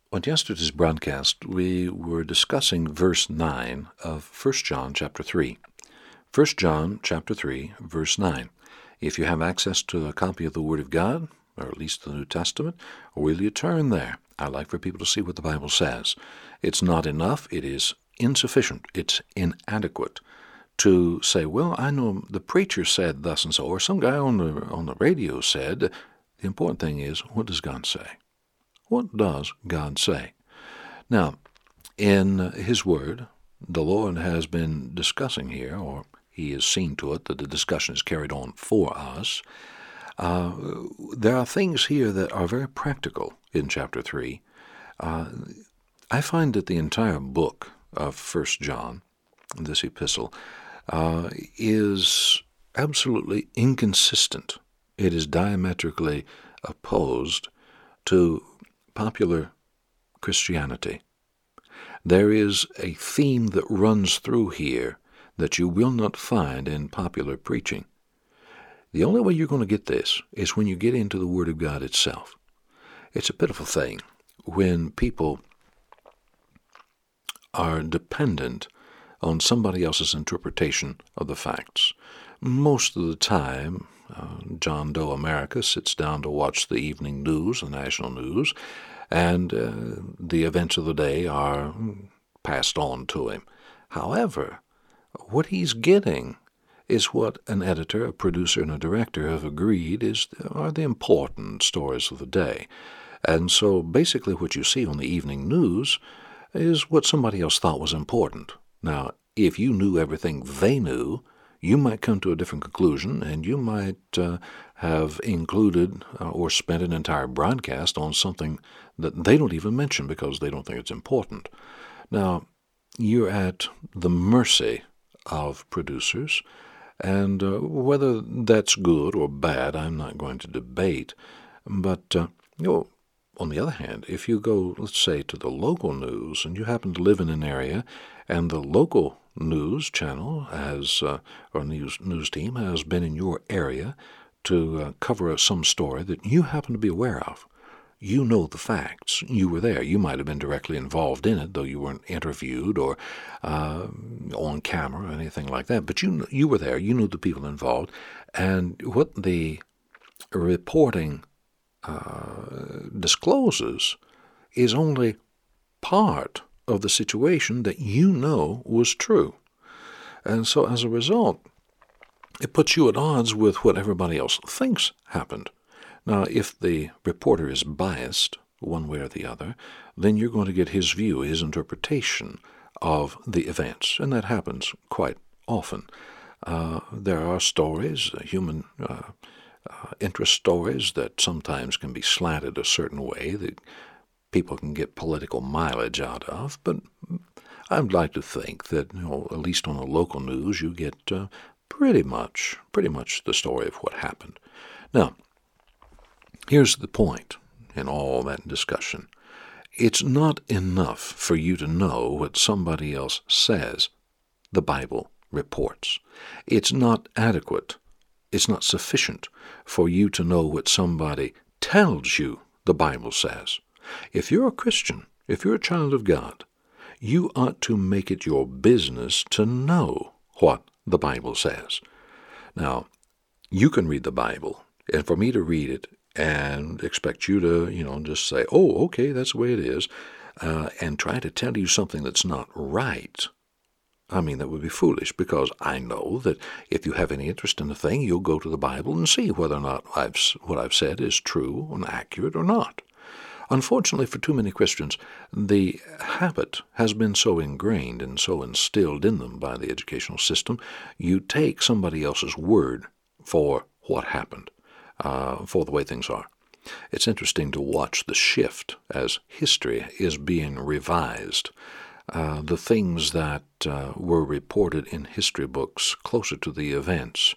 On yesterday's broadcast, we were discussing verse 9 of 1 John chapter 3. 1 John chapter 3, verse 9. If you have access to a copy of the Word of God, or at least the New Testament, will you turn there? I'd like for people to see what the Bible says. It's not enough. It is insufficient. It's inadequate to say, well, I know the preacher said thus and so, or some guy on the radio said. The important thing is, what does God say? What does God say? Now, in His Word, the Lord has been discussing here, or He has seen to it that the discussion is carried on for us. There are things here that are very practical in chapter 3. I find that the entire book of 1 John, this epistle, is absolutely inconsistent. It is diametrically opposed to popular Christianity. There is a theme that runs through here that you will not find in popular preaching. The only way you're going to get this is when you get into the Word of God itself. It's a pitiful thing when people are dependent on somebody else's interpretation of the facts. Most of the time, John Doe America sits down to watch the evening news, the national news, and the events of the day are passed on to him. However, what he's getting is what an editor, a producer, and a director have agreed are the important stories of the day. And so basically what you see on the evening news is what somebody else thought was important. Now, if you knew everything they knew, you might come to a different conclusion, and you might have included or spent an entire broadcast on something that they don't even mention because they don't think it's important. Now, you're at the mercy of producers, and whether that's good or bad, I'm not going to debate. But, on the other hand, if you go, let's say, to the local news, and you happen to live in an area, and the local news channel or news team has been in your area to cover some story that you happen to be aware of. You know the facts. You were there. You might have been directly involved in it, though you weren't interviewed or on camera or anything like that. But you were there. You knew the people involved. And what the reporting discloses is only part of the situation that you know was true. And so as a result, it puts you at odds with what everybody else thinks happened. Now, if the reporter is biased one way or the other, then you're going to get his view, his interpretation of the events, and that happens quite often. There are stories, human interest stories, that sometimes can be slanted a certain way that people can get political mileage out of, but I'd like to think that, at least on the local news, you get pretty much the story of what happened. Now, here's the point in all that discussion. It's not enough for you to know what somebody else says the Bible reports. It's not adequate. It's not sufficient for you to know what somebody tells you the Bible says. If you're a Christian, if you're a child of God, you ought to make it your business to know what the Bible says. Now, you can read the Bible, and for me to read it and expect you to, just say, oh, okay, that's the way it is, and try to tell you something that's not right, that would be foolish, because I know that if you have any interest in a thing, you'll go to the Bible and see whether or not what I've said is true and accurate or not. Unfortunately, for too many Christians, the habit has been so ingrained and so instilled in them by the educational system, you take somebody else's word for what happened, for the way things are. It's interesting to watch the shift as history is being revised. The things that were reported in history books closer to the events,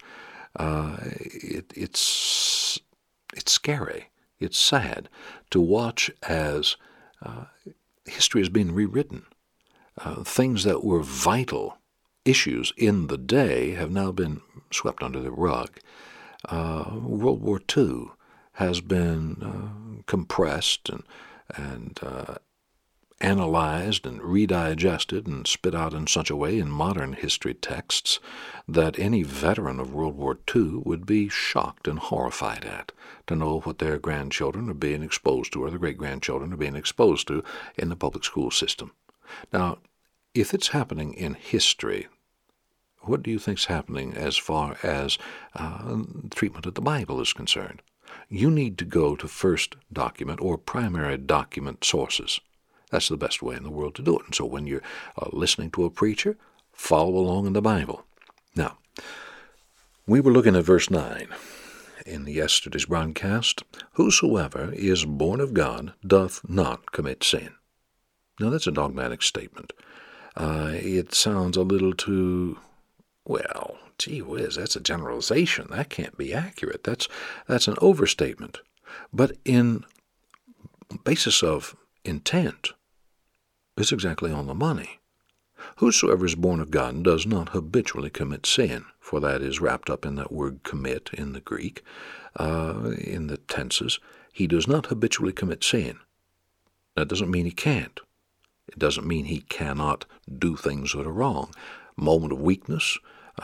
it's scary. It's sad to watch as history is being rewritten. Things that were vital issues in the day have now been swept under the rug. World War II has been compressed and analyzed and redigested and spit out in such a way in modern history texts that any veteran of World War II would be shocked and horrified at, to know what their grandchildren are being exposed to or their great-grandchildren are being exposed to in the public school system. Now, if it's happening in history, what do you think's happening as far as treatment of the Bible is concerned? You need to go to first document or primary document sources. That's the best way in the world to do it. And so when you're listening to a preacher, follow along in the Bible. Now, we were looking at verse 9 in yesterday's broadcast. Whosoever is born of God doth not commit sin. Now, that's a dogmatic statement. It sounds a little too, well, gee whiz, that's a generalization. That can't be accurate. That's an overstatement. But in basis of intent, it's exactly on the money. Whosoever is born of God does not habitually commit sin, for that is wrapped up in that word commit in the Greek, in the tenses. He does not habitually commit sin. That doesn't mean he can't. It doesn't mean he cannot do things that are wrong. Moment of weakness,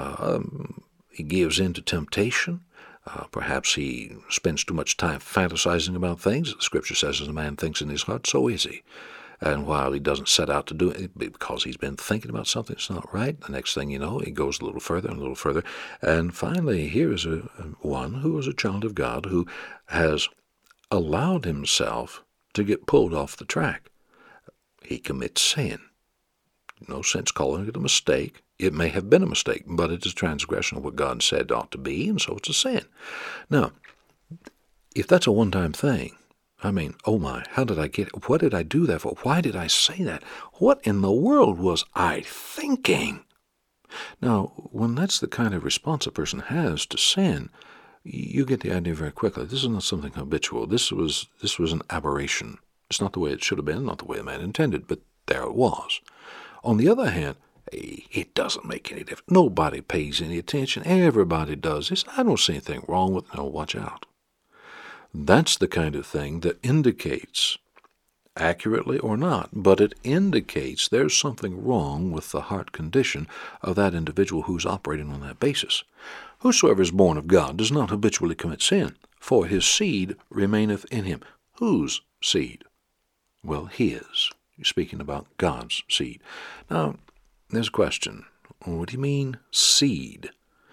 he gives in to temptation. Perhaps he spends too much time fantasizing about things. The Scripture says, as a man thinks in his heart, so is he. And while he doesn't set out to do it because he's been thinking about something that's not right, the next thing you know, he goes a little further and a little further. And finally, here is one who is a child of God who has allowed himself to get pulled off the track. He commits sin. No sense calling it a mistake. It may have been a mistake, but it is a transgression of what God said it ought to be, and so it's a sin. Now, if that's a one-time thing, I mean, oh my, how did I get it? What did I do that for? Why did I say that? What in the world was I thinking? Now, when that's the kind of response a person has to sin, you get the idea very quickly. This is not something habitual. This was an aberration. It's not the way it should have been, not the way a man intended, but there it was. On the other hand, it doesn't make any difference. Nobody pays any attention. Everybody does this. I don't see anything wrong with it. No, watch out. That's the kind of thing that indicates, accurately or not, but it indicates there's something wrong with the heart condition of that individual who's operating on that basis. Whosoever is born of God does not habitually commit sin, for his seed remaineth in him. Whose seed? Well, his. You're speaking about God's seed. Now, there's a question. What do you mean, seed?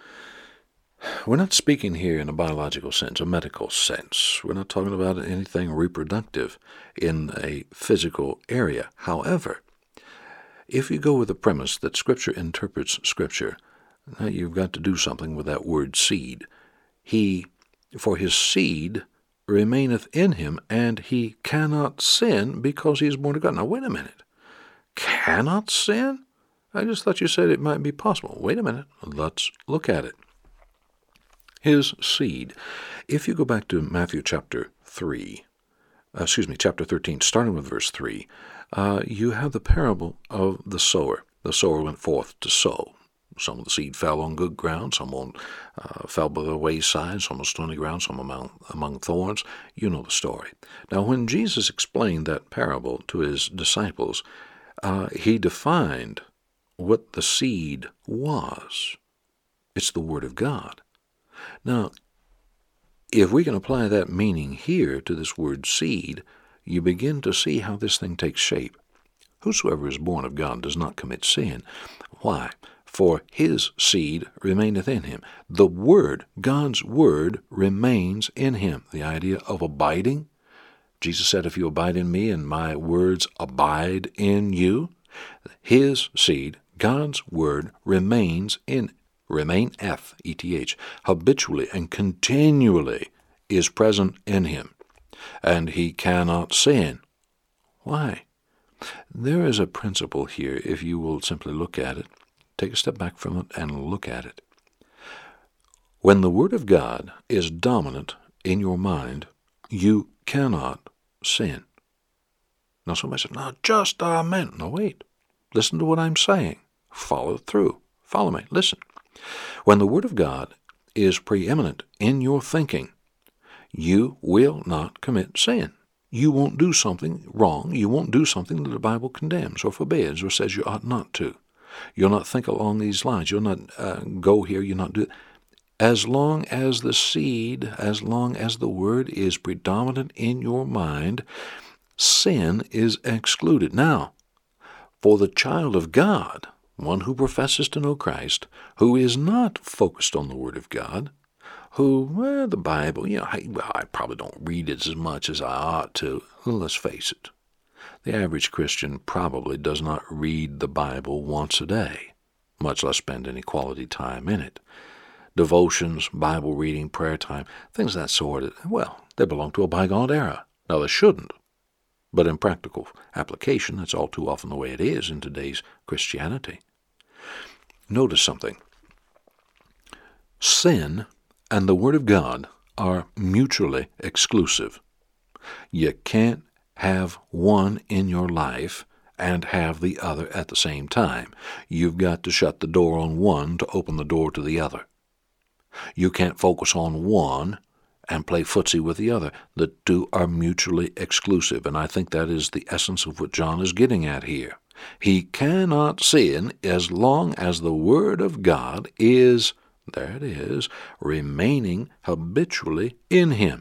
We're not speaking here in a biological sense, a medical sense. We're not talking about anything reproductive in a physical area. However, if you go with the premise that Scripture interprets Scripture, now you've got to do something with that word seed. For his seed remaineth in him, and he cannot sin because he is born of God. Now, wait a minute. Cannot sin? I just thought you said it might be possible. Wait a minute. Let's look at it. His seed. If you go back to Matthew chapter 13, starting with verse 3, you have the parable of the sower. The sower went forth to sow. Some of the seed fell on good ground, some fell by the wayside, some on stony ground, some among thorns. You know the story. Now, when Jesus explained that parable to his disciples, he defined what the seed was. It's the Word of God. Now, if we can apply that meaning here to this word seed, you begin to see how this thing takes shape. Whosoever is born of God does not commit sin. Why? For his seed remaineth in him. The Word, God's Word, remains in him. The idea of abiding. Jesus said, if you abide in me and my words abide in you, his seed, God's Word, remaineth, E-T-H, habitually and continually is present in him, and he cannot sin. Why? There is a principle here, if you will simply look at it. Take a step back from it and look at it. When the Word of God is dominant in your mind, you cannot sin. Now somebody says, now just a minute. No, wait. Listen to what I'm saying. Follow it through. Follow me. Listen. When the Word of God is preeminent in your thinking, you will not commit sin. you won't do something wrong. You won't do something that the Bible condemns or forbids or says you ought not to. You'll not think along these lines. You'll not go here. You'll not do it. As long as the seed, as long as the word is predominant in your mind, sin is excluded. Now, for the child of God, one who professes to know Christ, who is not focused on the Word of God, who, the Bible, I probably don't read it as much as I ought to. Well, let's face it. The average Christian probably does not read the Bible once a day, much less spend any quality time in it. Devotions, Bible reading, prayer time, things of that sort, well, they belong to a bygone era. Now, they shouldn't. But in practical application, that's all too often the way it is in today's Christianity. Notice something. Sin and the Word of God are mutually exclusive. You can't have one in your life and have the other at the same time. You've got to shut the door on one to open the door to the other. You can't focus on one and play footsie with the other. The two are mutually exclusive, and I think that is the essence of what John is getting at here. He cannot sin as long as the Word of God is, there it is, remaining habitually in him.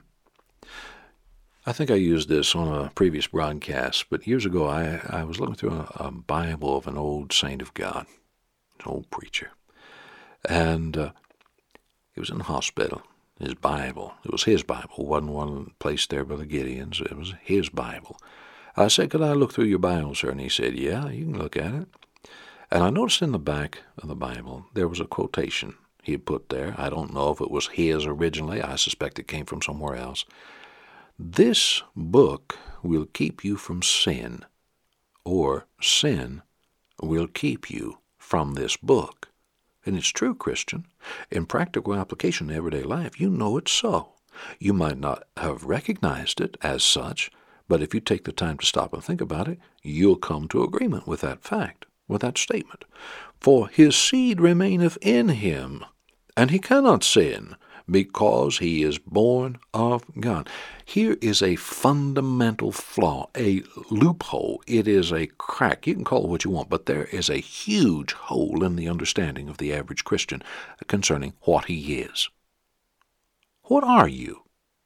I think I used this on a previous broadcast, but years ago I was looking through a Bible of an old saint of God, an old preacher, and he was in the hospital. His Bible, it was his Bible. It wasn't one placed there by the Gideons. It was his Bible. I said, could I look through your Bible, sir? And he said, yeah, you can look at it. And I noticed in the back of the Bible there was a quotation he had put there. I don't know if it was his originally. I suspect it came from somewhere else. This book will keep you from sin, or sin will keep you from this book. And it's true, Christian. In practical application in everyday life, you know it's so. You might not have recognized it as such, but if you take the time to stop and think about it, you'll come to agreement with that fact, with that statement. For his seed remaineth in him, and he cannot sin, because he is born of God. Here is a fundamental flaw, a loophole. It is a crack. You can call it what you want, but there is a huge hole in the understanding of the average Christian concerning what he is. What are you?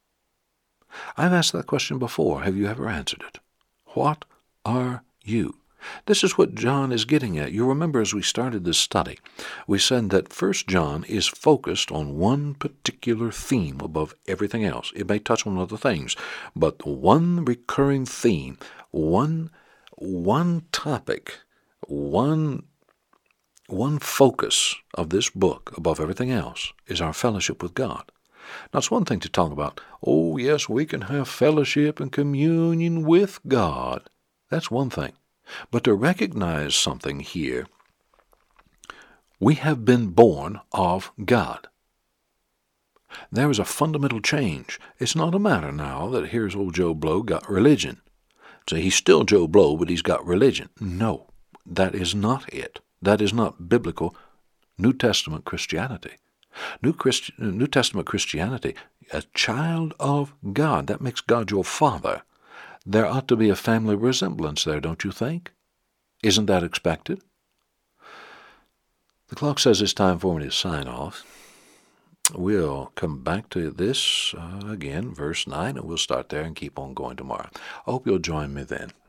I've asked that question before. Have you ever answered it? What are you? This is what John is getting at. You remember as we started this study, we said that 1 John is focused on one particular theme above everything else. It may touch on other things, but one recurring theme, one topic, one focus of this book above everything else is our fellowship with God. Now, it's one thing to talk about, oh, yes, we can have fellowship and communion with God. That's one thing. But to recognize something here, we have been born of God. There is a fundamental change. It's not a matter now that here's old Joe Blow got religion. So he's still Joe Blow, but he's got religion. No, that is not it. That is not biblical New Testament Christianity. New Testament Christianity, a child of God, that makes God your father. There ought to be a family resemblance there, don't you think? Isn't that expected? The clock says it's time for me to sign off. We'll come back to this again, verse 9, and we'll start there and keep on going tomorrow. I hope you'll join me then.